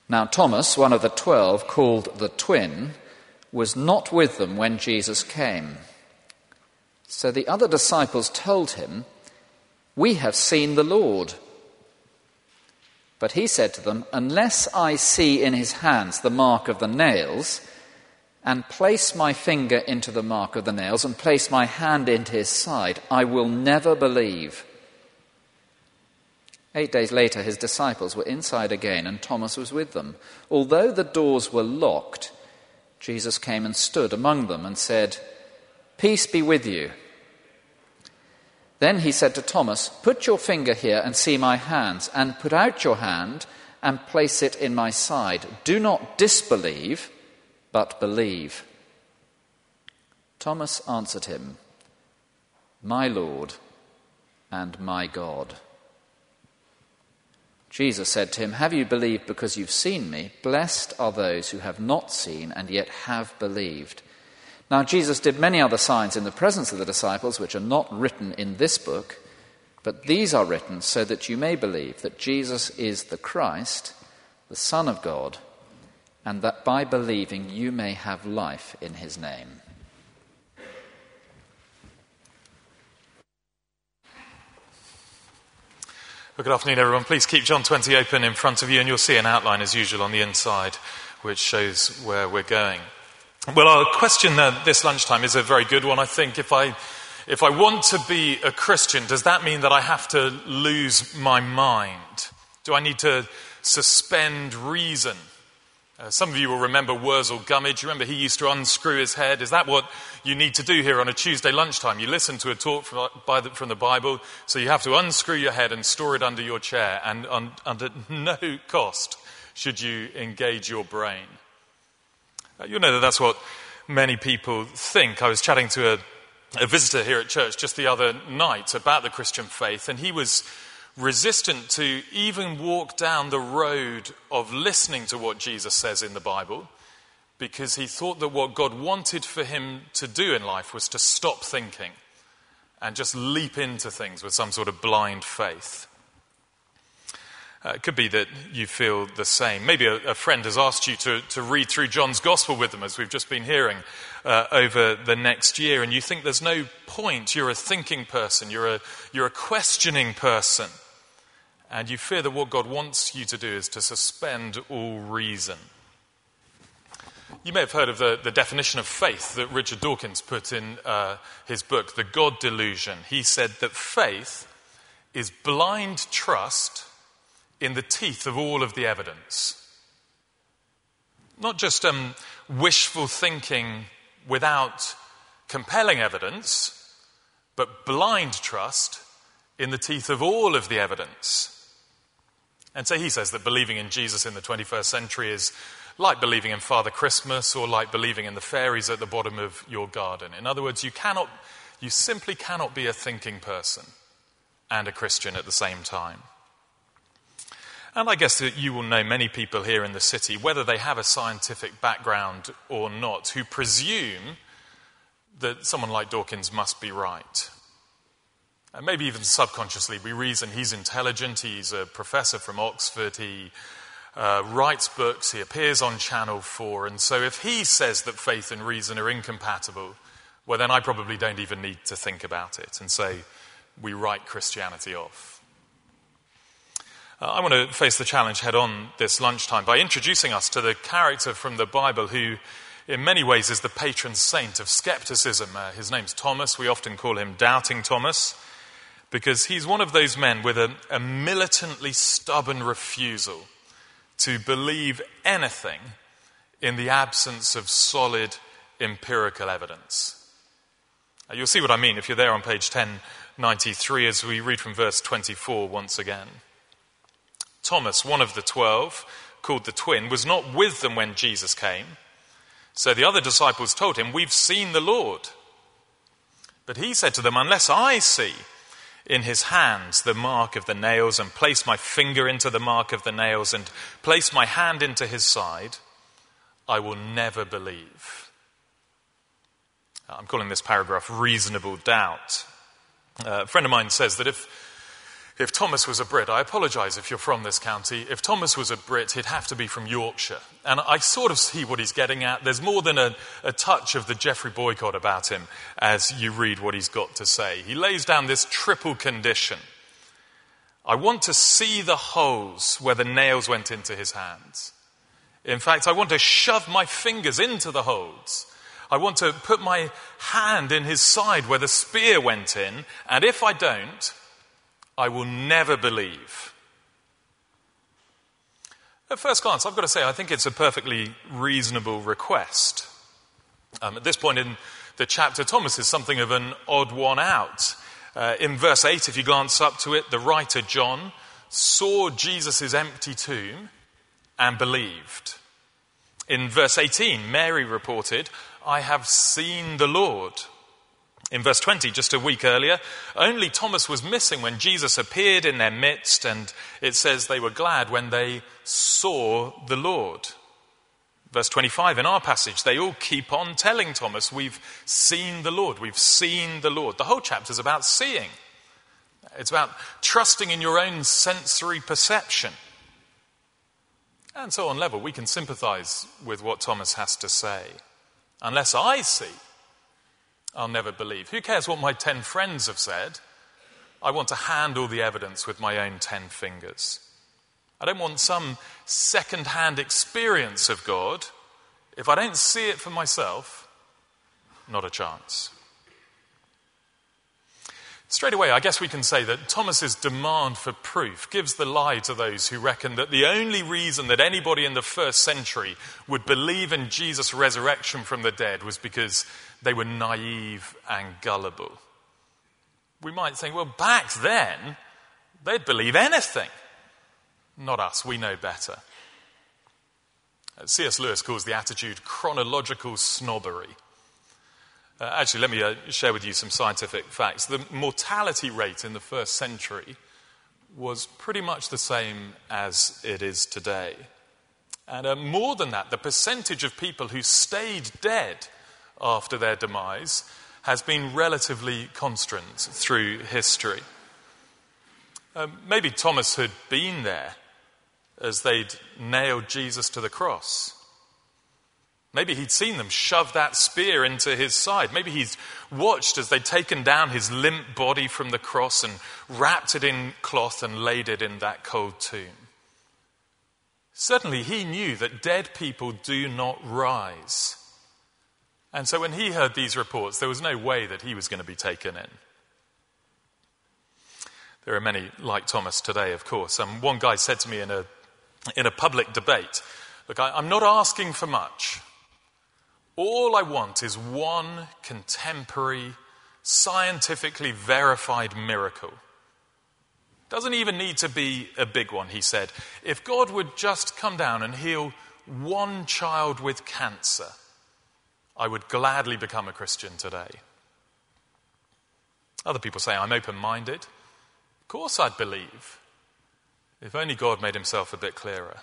Now Thomas, one of the 12, called the Twin, was not with them when Jesus came. So the other disciples told him, "We have seen the Lord." But he said to them, "Unless I see in his hands the mark of the nails, and place my finger into the mark of the nails, and place my hand into his side, I will never believe." 8 days later, his disciples were inside again, and Thomas was with them. Although the doors were locked, Jesus came and stood among them and said, "Peace be with you." Then he said to Thomas, "Put your finger here and see my hands, and put out your hand and place it in my side. Do not disbelieve, but believe." Thomas answered him, "My Lord and my God." Jesus said to him, "Have you believed because you've seen me? Blessed are those who have not seen and yet have believed." Now Jesus did many other signs in the presence of the disciples, which are not written in this book, but these are written so that you may believe that Jesus is the Christ, the Son of God, and that by believing you may have life in his name. Well, good afternoon, everyone. Please keep John 20 open in front of you, and you'll see an outline as usual on the inside, which shows where we're going. Well, our question this lunchtime is a very good one. I think if I want to be a Christian, does that mean that I have to lose my mind? Do I need to suspend reason? Some of you will remember Wurzel Gummidge. Remember he used to unscrew his head? Is that what you need to do here on a Tuesday lunchtime? You listen to a talk from the Bible, so you have to unscrew your head and store it under your chair, and under no cost should you engage your brain. You'll know that that's what many people think. I was chatting to a visitor here at church just the other night about the Christian faith, and he was resistant to even walk down the road of listening to what Jesus says in the Bible, because he thought that what God wanted for him to do in life was to stop thinking and just leap into things with some sort of blind faith. It could be that you feel the same. Maybe a friend has asked you to read through John's Gospel with them, as we've just been hearing, over the next year, and you think there's no point. You're a thinking person. You're a questioning person. And you fear that what God wants you to do is to suspend all reason. You may have heard of the definition of faith that Richard Dawkins put in his book, The God Delusion. He said that faith is blind trust in the teeth of all of the evidence. Not just wishful thinking without compelling evidence, but blind trust in the teeth of all of the evidence. And so he says that believing in Jesus in the 21st century is like believing in Father Christmas or like believing in the fairies at the bottom of your garden. In other words, you simply cannot be a thinking person and a Christian at the same time. And I guess that you will know many people here in the city, whether they have a scientific background or not, who presume that someone like Dawkins must be right. And maybe even subconsciously we reason he's intelligent, he's a professor from Oxford, he writes books, he appears on Channel 4, and so if he says that faith and reason are incompatible, well then I probably don't even need to think about it, and so we write Christianity off. I want to face the challenge head on this lunchtime by introducing us to the character from the Bible who in many ways is the patron saint of skepticism. His name's Thomas. We often call him Doubting Thomas because he's one of those men with a militantly stubborn refusal to believe anything in the absence of solid empirical evidence. You'll see what I mean if you're there on page 1093 as we read from verse 24 once again. Thomas, one of the 12, called the Twin, was not with them when Jesus came. So the other disciples told him, "We've seen the Lord." But he said to them, "Unless I see in his hands the mark of the nails and place my finger into the mark of the nails and place my hand into his side, I will never believe." I'm calling this paragraph reasonable doubt. A friend of mine says that if If Thomas was a Brit, I apologise if you're from this county, if Thomas was a Brit, he'd have to be from Yorkshire. And I sort of see what he's getting at. There's more than a touch of the Geoffrey Boycott about him as you read what he's got to say. He lays down this triple condition. I want to see the holes where the nails went into his hands. In fact, I want to shove my fingers into the holes. I want to put my hand in his side where the spear went in, and if I don't, I will never believe. At first glance, I've got to say, I think it's a perfectly reasonable request. At this point in the chapter, Thomas is something of an odd one out. In verse 8, if you glance up to it, the writer John saw Jesus' empty tomb and believed. In verse 18, Mary reported, I have seen the Lord. In verse 20, just a week earlier, only Thomas was missing when Jesus appeared in their midst, and it says they were glad when they saw the Lord. Verse 25, in our passage, they all keep on telling Thomas, we've seen the Lord, we've seen the Lord. The whole chapter is about seeing. It's about trusting in your own sensory perception. And so on level, we can sympathize with what Thomas has to say. Unless I see, I'll never believe. Who cares what my 10 friends have said? I want to handle the evidence with my own 10 fingers. I don't want some second-hand experience of God. If I don't see it for myself, not a chance. Straight away, I guess we can say that Thomas's demand for proof gives the lie to those who reckon that the only reason that anybody in the first century would believe in Jesus' resurrection from the dead was because they were naive and gullible. We might think, well, back then, they'd believe anything. Not us, we know better. C.S. Lewis calls the attitude chronological snobbery. Actually, let me share with you some scientific facts. The mortality rate in the first century was pretty much the same as it is today. And more than that, the percentage of people who stayed dead after their demise has been relatively constant through history. Maybe Thomas had been there as they'd nailed Jesus to the cross. Maybe he'd seen them shove that spear into his side. Maybe he'd watched as they'd taken down his limp body from the cross and wrapped it in cloth and laid it in that cold tomb. Certainly he knew that dead people do not rise. And so when he heard these reports, there was no way that he was going to be taken in. There are many like Thomas today, of course. One guy said to me in a public debate, look, I'm not asking for much. All I want is one contemporary, scientifically verified miracle. Doesn't even need to be a big one, he said. If God would just come down and heal one child with cancer, I would gladly become a Christian today. Other people say, I'm open-minded. Of course I'd believe, if only God made himself a bit clearer.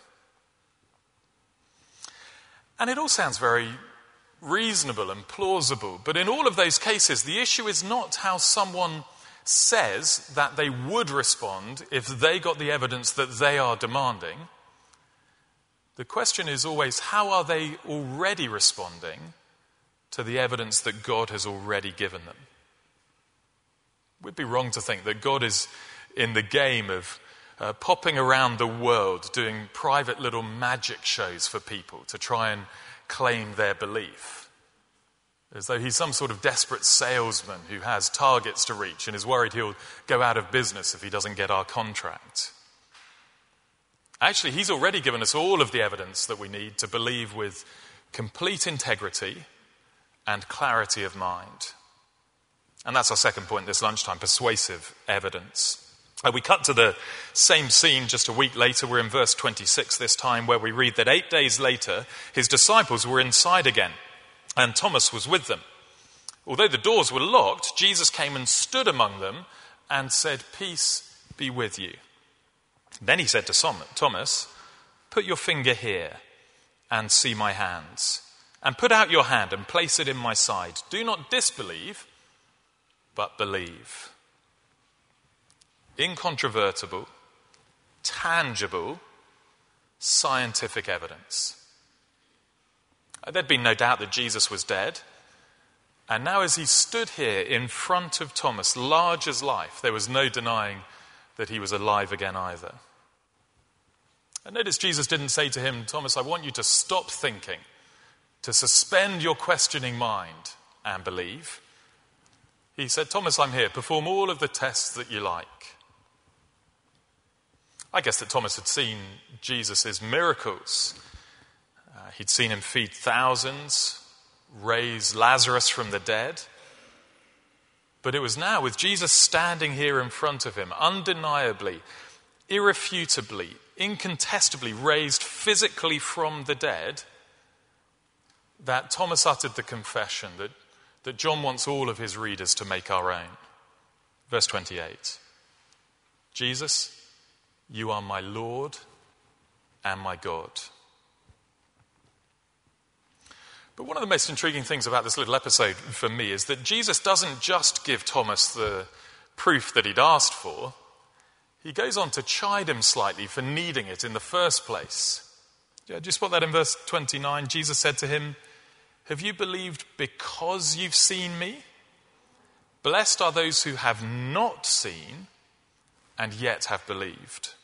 And it all sounds very reasonable and plausible, but in all of those cases, the issue is not how someone says that they would respond if they got the evidence that they are demanding. The question is always, how are they already responding to the evidence that God has already given them? We'd be wrong to think that God is in the game of popping around the world doing private little magic shows for people to try and claim their belief, as though he's some sort of desperate salesman who has targets to reach and is worried he'll go out of business if he doesn't get our contract. Actually, he's already given us all of the evidence that we need to believe with complete integrity and clarity of mind. And that's our second point this lunchtime, persuasive evidence. We cut to the same scene just a week later. We're in verse 26 this time, where we read that 8 days later, his disciples were inside again, and Thomas was with them. Although the doors were locked, Jesus came and stood among them and said, "Peace be with you." Then he said to Thomas, "Put your finger here and see my hands, and put out your hand and place it in my side. Do not disbelieve, but believe." incontrovertible, tangible, scientific evidence. There'd been no doubt that Jesus was dead. And now as he stood here in front of Thomas, large as life, there was no denying that he was alive again either. And notice Jesus didn't say to him, Thomas, I want you to stop thinking, to suspend your questioning mind and believe. He said, Thomas, I'm here. Perform all of the tests that you like. I guess that Thomas had seen Jesus' miracles. He'd seen him feed thousands, raise Lazarus from the dead. But it was now with Jesus standing here in front of him, undeniably, irrefutably, incontestably raised physically from the dead, that Thomas uttered the confession that John wants all of his readers to make our own. Verse 28. Jesus, you are my Lord and my God. But one of the most intriguing things about this little episode for me is that Jesus doesn't just give Thomas the proof that he'd asked for. He goes on to chide him slightly for needing it in the first place. Yeah, do you spot that in verse 29? Jesus said to him, have you believed because you've seen me? Blessed are those who have not seen and yet have believed.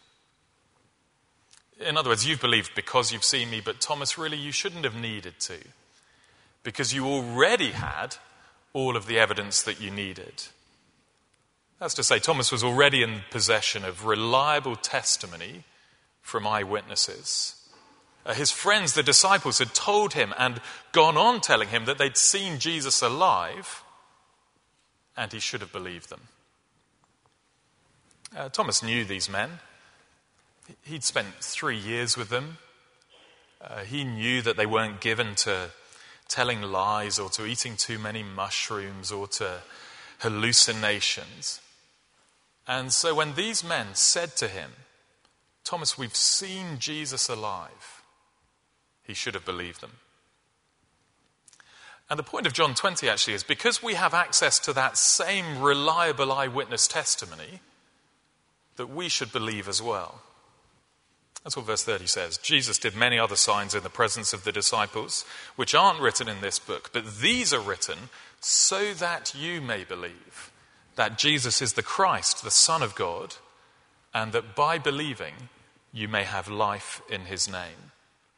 In other words, you've believed because you've seen me, but Thomas, really, you shouldn't have needed to, because you already had all of the evidence that you needed. That's to say, Thomas was already in possession of reliable testimony from eyewitnesses. His friends, the disciples, had told him and gone on telling him that they'd seen Jesus alive, and he should have believed them. Thomas knew these men. He'd spent 3 years with them. He knew that they weren't given to telling lies or to eating too many mushrooms or to hallucinations. And so when these men said to him, Thomas, we've seen Jesus alive, he should have believed them. And the point of John 20 actually is because we have access to that same reliable eyewitness testimony, that we should believe as well. That's what verse 30 says. Jesus did many other signs in the presence of the disciples, which aren't written in this book, but these are written so that you may believe that Jesus is the Christ, the Son of God, and that by believing you may have life in his name.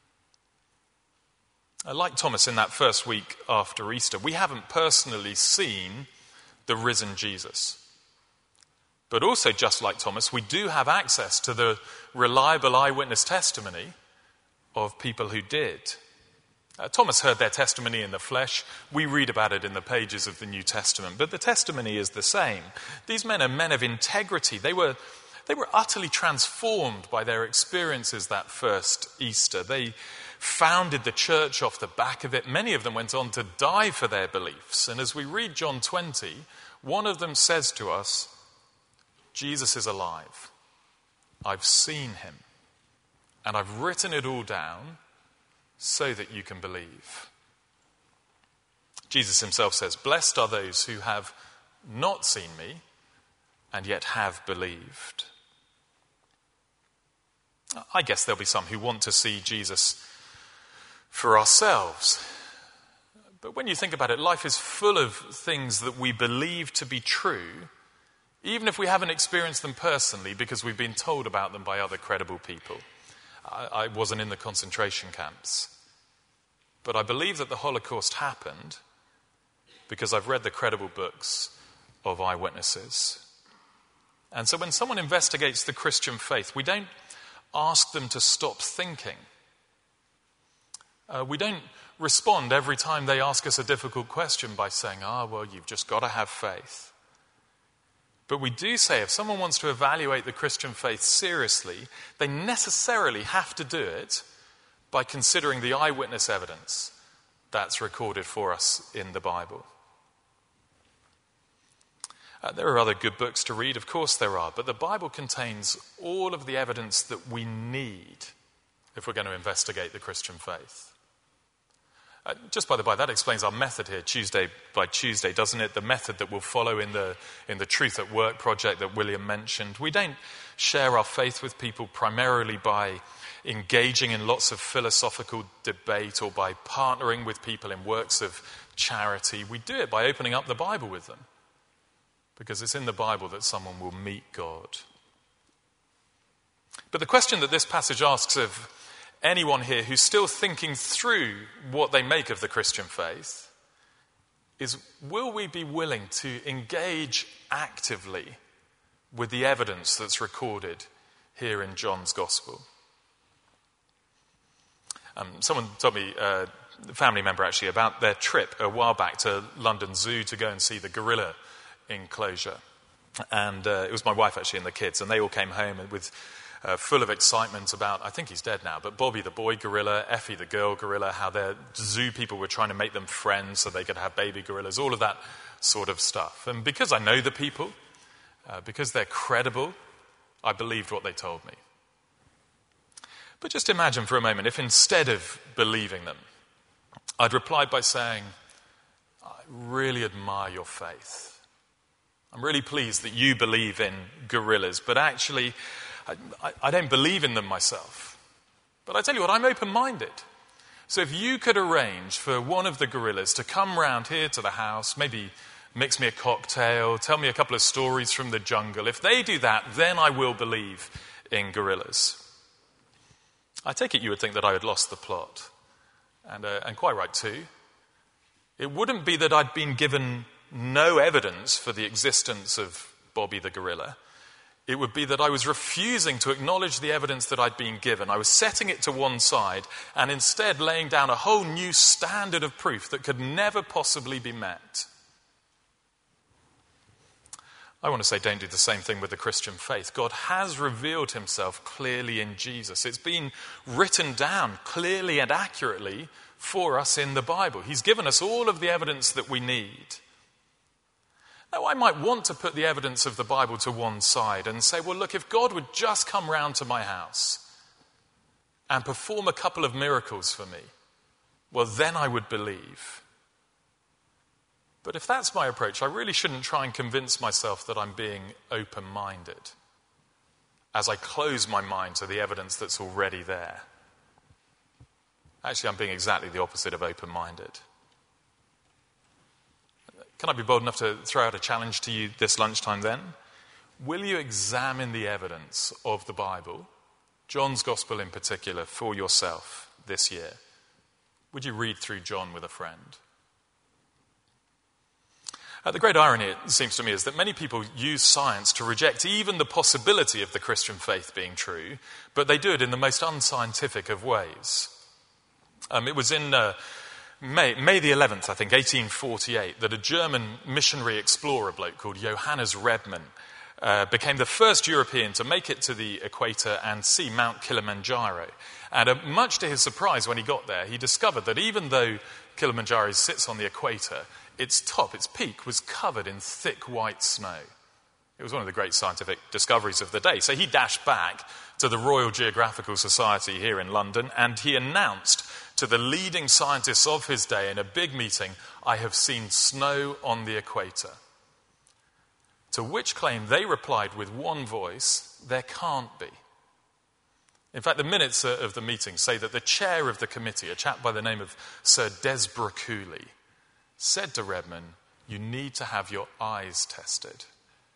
Like Thomas in that first week after Easter, we haven't personally seen the risen Jesus. But also, just like Thomas, we do have access to the reliable eyewitness testimony of people who did. Thomas heard their testimony in the flesh. We read about it in the pages of the New Testament. But the testimony is the same. These men are men of integrity. They were utterly transformed by their experiences that first Easter. They founded the church off the back of it. Many of them went on to die for their beliefs. And as we read John 20, one of them says to us, Jesus is alive. I've seen him. And I've written it all down so that you can believe. Jesus himself says, blessed are those who have not seen me and yet have believed. I guess there'll be some who want to see Jesus for ourselves. But when you think about it, life is full of things that we believe to be true, even if we haven't experienced them personally because we've been told about them by other credible people. I wasn't in the concentration camps, but I believe that the Holocaust happened because I've read the credible books of eyewitnesses. And so when someone investigates the Christian faith, we don't ask them to stop thinking. We don't respond every time they ask us a difficult question by saying, well, you've just got to have faith. But we do say if someone wants to evaluate the Christian faith seriously, they necessarily have to do it by considering the eyewitness evidence that's recorded for us in the Bible. There are other good books to read, of course there are, but the Bible contains all of the evidence that we need if we're going to investigate the Christian faith. Just by the by, that explains our method here, Tuesday by Tuesday, doesn't it? The method that we'll follow in the Truth at Work project that William mentioned. We don't share our faith with people primarily by engaging in lots of philosophical debate or by partnering with people in works of charity. We do it by opening up the Bible with them, because it's in the Bible that someone will meet God. But the question that this passage asks of anyone here who's still thinking through what they make of the Christian faith is, will we be willing to engage actively with the evidence that's recorded here in John's Gospel? Someone told me, a family member actually, about their trip a while back to London Zoo to go and see the gorilla enclosure. And it was my wife actually and the kids, and they all came home with full of excitement about, I think he's dead now, but Bobby the boy gorilla, Effie the girl gorilla, how their zoo people were trying to make them friends so they could have baby gorillas, all of that sort of stuff. And because I know the people, because they're credible, I believed what they told me. But just imagine for a moment if instead of believing them, I'd replied by saying, I really admire your faith. I'm really pleased that you believe in gorillas, but actually I don't believe in them myself. But I tell you what, I'm open-minded. So if you could arrange for one of the gorillas to come round here to the house, maybe mix me a cocktail, tell me a couple of stories from the jungle, if they do that, then I will believe in gorillas. I take it you would think that I had lost the plot. And quite right too. It wouldn't be that I'd been given no evidence for the existence of Bobby the gorilla. It would be that I was refusing to acknowledge the evidence that I'd been given. I was setting it to one side and instead laying down a whole new standard of proof that could never possibly be met. I want to say don't do the same thing with the Christian faith. God has revealed himself clearly in Jesus. It's been written down clearly and accurately for us in the Bible. He's given us all of the evidence that we need. Now, I might want to put the evidence of the Bible to one side and say, well, look, if God would just come round to my house and perform a couple of miracles for me, well, then I would believe. But if that's my approach, I really shouldn't try and convince myself that I'm being open-minded as I close my mind to the evidence that's already there. Actually, I'm being exactly the opposite of open-minded. Can I be bold enough to throw out a challenge to you this lunchtime then? Will you examine the evidence of the Bible, John's Gospel in particular, for yourself this year? Would you read through John with a friend? The great irony, it seems to me, is that many people use science to reject even the possibility of the Christian faith being true, but they do it in the most unscientific of ways. It was in May the 11th, I think, 1848, that a German missionary explorer bloke called Johannes Rebmann became the first European to make it to the equator and see Mount Kilimanjaro. And much to his surprise when he got there, he discovered that even though Kilimanjaro sits on the equator, its top, its peak, was covered in thick white snow. It was one of the great scientific discoveries of the day. So he dashed back to the Royal Geographical Society here in London and he announced to the leading scientists of his day in a big meeting, I have seen snow on the equator. To which claim they replied with one voice, there can't be. In fact, the minutes of the meeting say that the chair of the committee, a chap by the name of Sir Desborough Cooley, said to Rebmann, you need to have your eyes tested.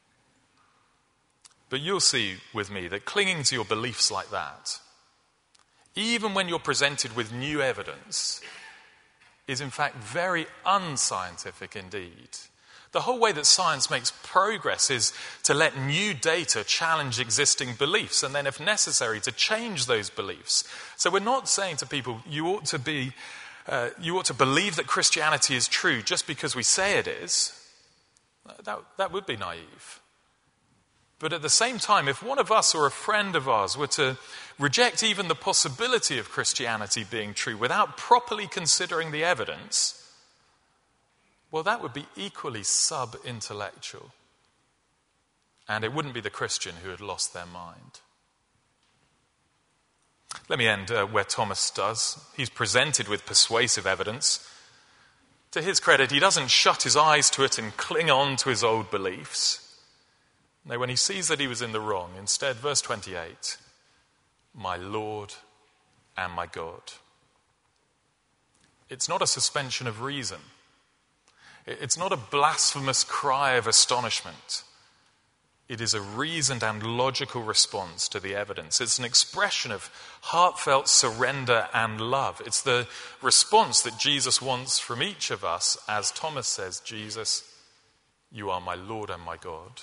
But you'll see with me that clinging to your beliefs like that, even when you're presented with new evidence, is in fact very unscientific indeed. The whole way that science makes progress is to let new data challenge existing beliefs and then, if necessary, to change those beliefs. So we're not saying to people, you ought to believe that Christianity is true just because we say it is. That would be naive. But at the same time, if one of us or a friend of ours were to reject even the possibility of Christianity being true without properly considering the evidence, well, that would be equally sub-intellectual. And it wouldn't be the Christian who had lost their mind. Let me end where Thomas does. He's presented with persuasive evidence. To his credit, he doesn't shut his eyes to it and cling on to his old beliefs. No, when he sees that he was in the wrong, instead, verse 28, my Lord and my God. It's not a suspension of reason. It's not a blasphemous cry of astonishment. It is a reasoned and logical response to the evidence. It's an expression of heartfelt surrender and love. It's the response that Jesus wants from each of us as Thomas says, Jesus, you are my Lord and my God.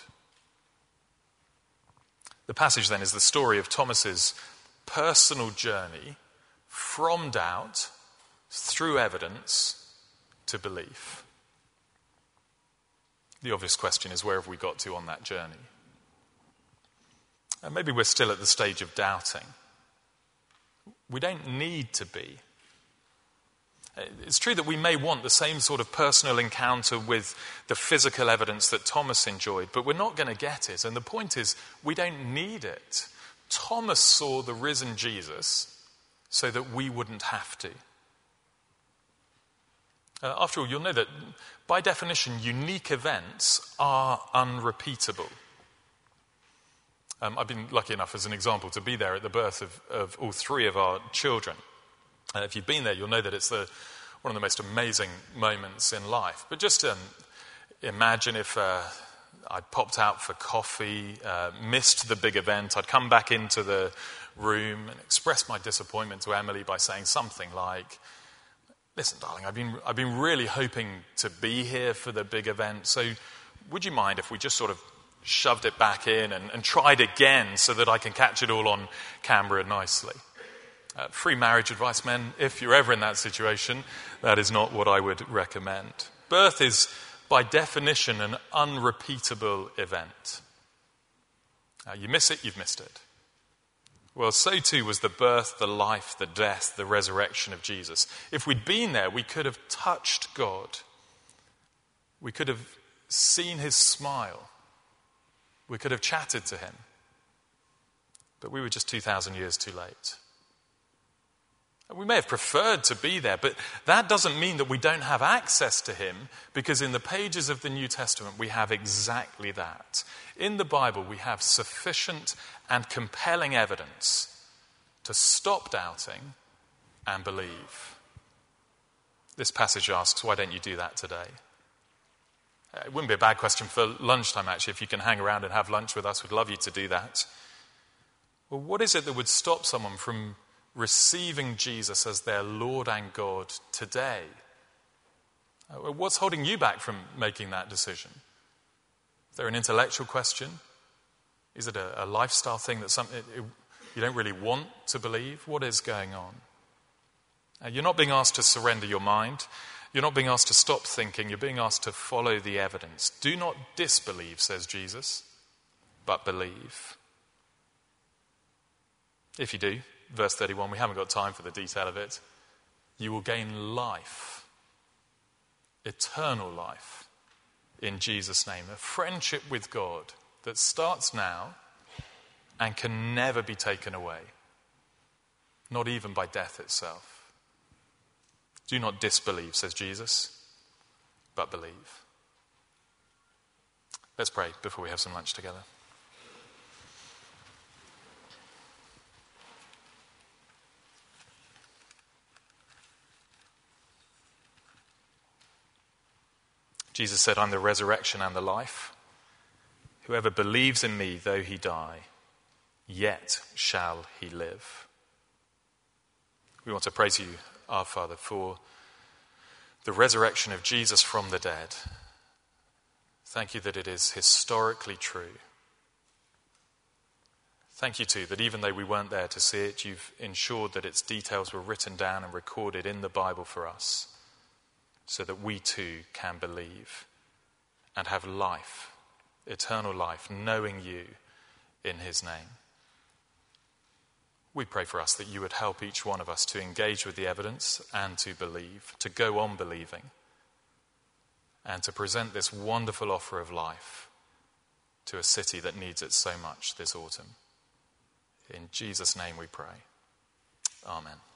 The passage then is the story of Thomas's personal journey from doubt through evidence to belief. The obvious question is, where have we got to on that journey? And maybe we're still at the stage of doubting. We don't need to be. It's true that we may want the same sort of personal encounter with the physical evidence that Thomas enjoyed, but we're not going to get it. And the point is, we don't need it. Thomas saw the risen Jesus so that we wouldn't have to. After all, you'll know that by definition, unique events are unrepeatable. I've been lucky enough, as an example, to be there at the birth of all three of our children. If you've been there, you'll know that it's one of the most amazing moments in life. But just imagine if I'd popped out for coffee, missed the big event, I'd come back into the room and expressed my disappointment to Emily by saying something like, listen, darling, I've been really hoping to be here for the big event, so would you mind if we just sort of shoved it back in and tried again so that I can catch it all on camera nicely? Free marriage advice, men, if you're ever in that situation, that is not what I would recommend. Birth is, by definition, an unrepeatable event. You miss it, you've missed it. Well, so too was the birth, the life, the death, the resurrection of Jesus. If we'd been there, we could have touched God. We could have seen his smile. We could have chatted to him. But we were just 2,000 years too late. We may have preferred to be there, but that doesn't mean that we don't have access to him, because in the pages of the New Testament we have exactly that. In the Bible we have sufficient and compelling evidence to stop doubting and believe. This passage asks, why don't you do that today? It wouldn't be a bad question for lunchtime, actually. If you can hang around and have lunch with us, we'd love you to do that. Well, what is it that would stop someone from receiving Jesus as their Lord and God today? What's holding you back from making that decision? Is there an intellectual question? Is it a lifestyle thing that you don't really want to believe? What is going on? You're not being asked to surrender your mind. You're not being asked to stop thinking. You're being asked to follow the evidence. Do not disbelieve, says Jesus, but believe. If you do, verse 31, we haven't got time for the detail of it, you will gain life, eternal life, in Jesus' name. A friendship with God that starts now and can never be taken away, not even by death itself. Do not disbelieve, says Jesus, but believe. Let's pray before we have some lunch together. Jesus said, I'm the resurrection and the life. Whoever believes in me, though he die, yet shall he live. We want to praise you, our Father, for the resurrection of Jesus from the dead. Thank you that it is historically true. Thank you too that even though we weren't there to see it, you've ensured that its details were written down and recorded in the Bible for us, so that we too can believe and have life, eternal life, knowing you in his name. We pray for us that you would help each one of us to engage with the evidence and to believe, to go on believing, and to present this wonderful offer of life to a city that needs it so much this autumn. In Jesus' name we pray. Amen.